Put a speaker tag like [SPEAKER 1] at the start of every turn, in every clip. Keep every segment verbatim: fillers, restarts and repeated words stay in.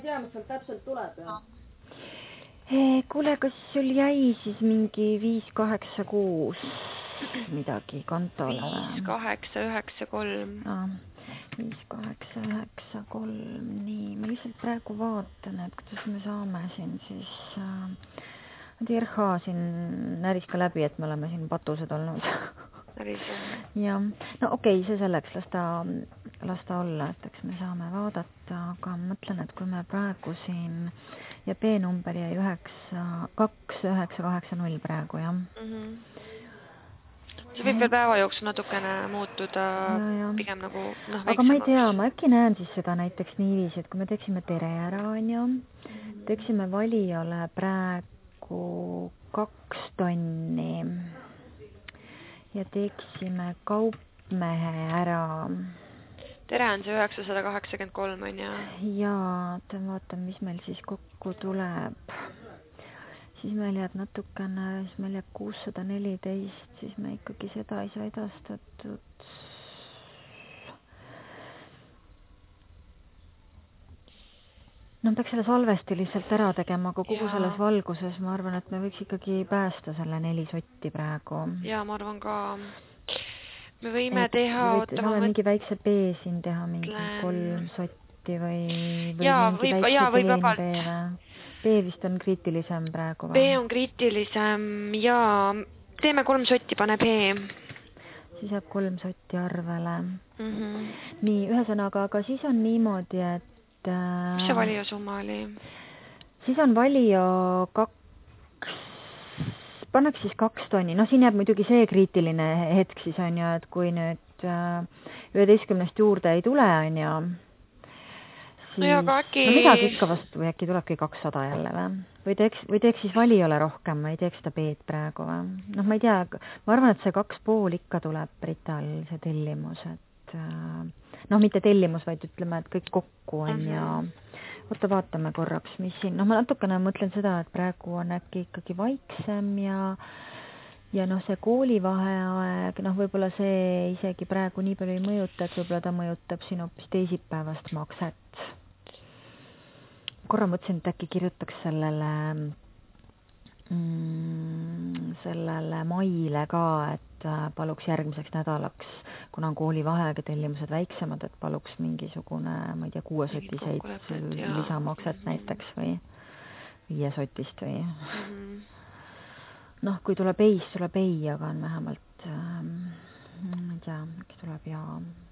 [SPEAKER 1] tea, mis seal täpselt tuleb.
[SPEAKER 2] Kuule, kas sul jäi siis mingi viis kaheksa kuus midagi kontole?
[SPEAKER 3] viis kaheksa üheksa kolm.
[SPEAKER 2] viis kaheksa üheksa kolm, nii, ma lihtsalt praegu vaatan, et kuidas me saame siin siis äh, R H siin näris ka läbi, et me oleme siin patused olnud. ja, no okei, okay, see selleks, las ta, las ta olla, et eks me saame vaadata, aga mõtlen, et kui me praegu siin ja B-number jäi üheksa, kaks, üheksa, kaheksa, null praegu, jah. Mm -hmm.
[SPEAKER 3] See võib veel päeva jooksul natukene muutuda ja, ja. Pigem nagu noh, väiksemaks.
[SPEAKER 2] Aga ma ei tea, ma äkki näen siis seda näiteks niiviisi, et kui me teeksime tere ära, on ju, teeksime valijale praegu kaks tonni ja teeksime kaupmehe ära.
[SPEAKER 3] Tere on see üheksasada kaheksakümmend kolm, on ju?
[SPEAKER 2] Jaa, vaatan, mis meil siis kokku tuleb. Siis meil jääb natukene, siis meil jääb kuussada neliteist, siis me ikkagi seda ei saa edastatud. No peaks selle salvesti lihtsalt ära tegema, aga kogu ja. Selles valguses ma arvan, et me võiks ikkagi päästa selle neli sotti praegu.
[SPEAKER 3] Jaa, ma arvan ka. Me võime et teha...
[SPEAKER 2] Võid, saame mõt... mingi väikse B siin teha, mingi kolm sotti või, või
[SPEAKER 3] jaa,
[SPEAKER 2] mingi
[SPEAKER 3] võib,
[SPEAKER 2] väikse
[SPEAKER 3] jaa,
[SPEAKER 2] B või? B vist on kriitilisem praegu või?
[SPEAKER 3] B on kriitilisem ja teeme kolm sotti, pane B.
[SPEAKER 2] Siis jääb kolm sotti arvele.
[SPEAKER 3] Mm -hmm.
[SPEAKER 2] Nii, ühesõnaga, aga siis on niimoodi, et
[SPEAKER 3] mis see valio summa oli?
[SPEAKER 2] Siis on valio kaks, pannaks siis kaks tonni. No siin jääb muidugi see kriitiline hetk siis on ju, et kui nüüd üheteistkümnest juurde ei tule on ju, siis
[SPEAKER 3] no, aga äkki...
[SPEAKER 2] no midagi ikka vastu või äkki tulebki kakssada jälle või? Või teeks, või teeks siis valiole rohkem, ma ei teeks seda B-d praegu või? Noh, ma ei tea, ma arvan, et see kaks pool ikka tuleb Brital, see tellimus, et noh, mitte tellimus, vaid ütleme, et kõik kokku on mm -hmm. ja oota, vaatame korraks, mis siin, noh, ma natukene mõtlen seda, et praegu on äkki ikkagi vaiksem ja ja noh, see koolivaheaeg, noh, võib-olla see isegi praegu nii palju ei mõjuta, et võib-olla ta mõjutab siin hoopis teisipäevast makset. Korra mõtlesin, et äkki kirjutaks sellele mm, sellele maile ka, et paluks järgmiseks nädalaks, kuna on koolivaheaeg ja tellimused väiksemad, et paluks mingisugune, ma ei tea, kuuesotiseid lisamakset mm -hmm. näiteks või viiesotist või mm -hmm. noh, kui tuleb ei, tuleb ei, aga on vähemalt ähm, ma ei tea, äkki tuleb ja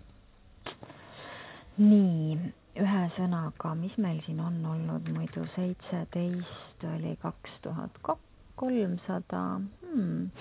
[SPEAKER 2] nii, ühe sõnaga, mis meil siin on olnud muidu seitseteist oli kaks tuhat kolmsada hmm.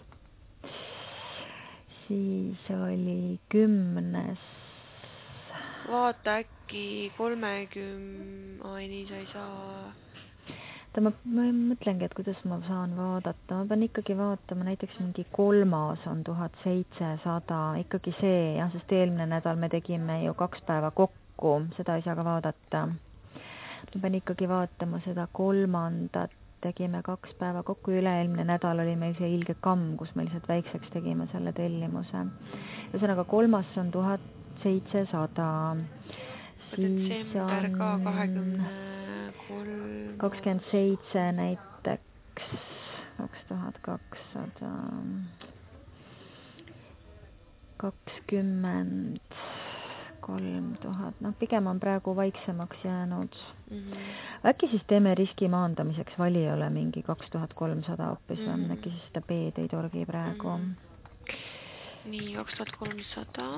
[SPEAKER 2] siis oli kümnes.
[SPEAKER 3] Vaata äkki kolmekümne, ai nii sa ei saa.
[SPEAKER 2] Ta, ma, ma mõtlengi, et kuidas ma saan vaadata, ma pean ikkagi vaatama, näiteks mingi kolmas on tuhat seitsesada, ikkagi see, jah, sest eelmine nädal me tegime ju kaks päeva kokku, seda ei saa ka vaadata. Ma pean ikkagi vaatama seda kolmandat, tegime kaks päeva kokku, üle-eelmine nädal oli meil see ilge kamm, kus me lihtsalt väikseks tegime selle tellimuse. Ühesõnaga kolmas on tuhat seitsesada.
[SPEAKER 3] Detsember ka kahekümne kolm.
[SPEAKER 2] kakskümmend seitse näiteks, kaks tuhat kakssada, kakskümmend kolm tuhat, noh pigem on praegu vaiksemaks jäänud. Mm -hmm. Äkki siis teeme riski maandamiseks valijale mingi kaks tuhat kolmsada hoopis mm -hmm. või äkki siis seda B-d ei torgi praegu. Mm -hmm.
[SPEAKER 3] Nii, kaks tuhat kolmsada.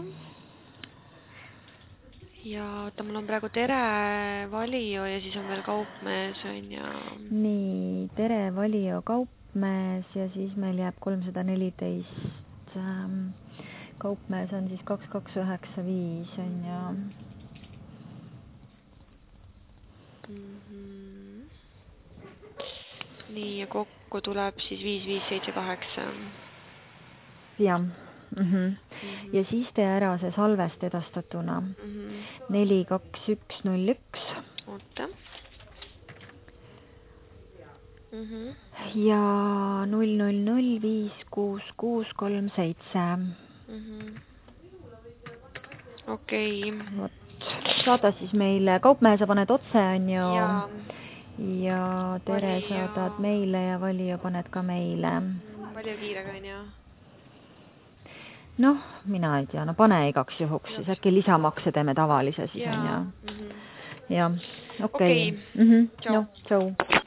[SPEAKER 3] Ja oota, mul on praegu tere, valio ja siis on veel kaupmees on ja...
[SPEAKER 2] Nii, tere, valio, kaupmees ja siis meil jääb kolmsada neliteist. Ähm, kaupmees on siis kaks kaks üheksa viis on ja...
[SPEAKER 3] Mm -hmm. Nii, ja kokku tuleb siis viis viis seitse kaheksa.
[SPEAKER 2] Jah. Mm-hmm. Mm-hmm. Ja siis tee ära see salvest edastatuna mm-hmm. neli kaks üks null üks
[SPEAKER 3] oota mm-hmm.
[SPEAKER 2] ja null null null viis kuus kuus kolm seitse.
[SPEAKER 3] Mm-hmm. Okei okay.
[SPEAKER 2] Vot saada siis meile, kaupmehe sa paned otse, on ju,
[SPEAKER 3] ja,
[SPEAKER 2] ja Tere
[SPEAKER 3] Valio.
[SPEAKER 2] saadad meile ja Valio paned ka meile.
[SPEAKER 3] Valio kiirega, on ju.
[SPEAKER 2] Noh, mina ei tea, no pane igaks juhuks, siis äkki lisamakse teeme tavalise siis, on ju.
[SPEAKER 3] Mhm.
[SPEAKER 2] Ja, okei.
[SPEAKER 3] Okei.
[SPEAKER 2] Mhm.
[SPEAKER 3] Tšau.
[SPEAKER 2] No, tšau.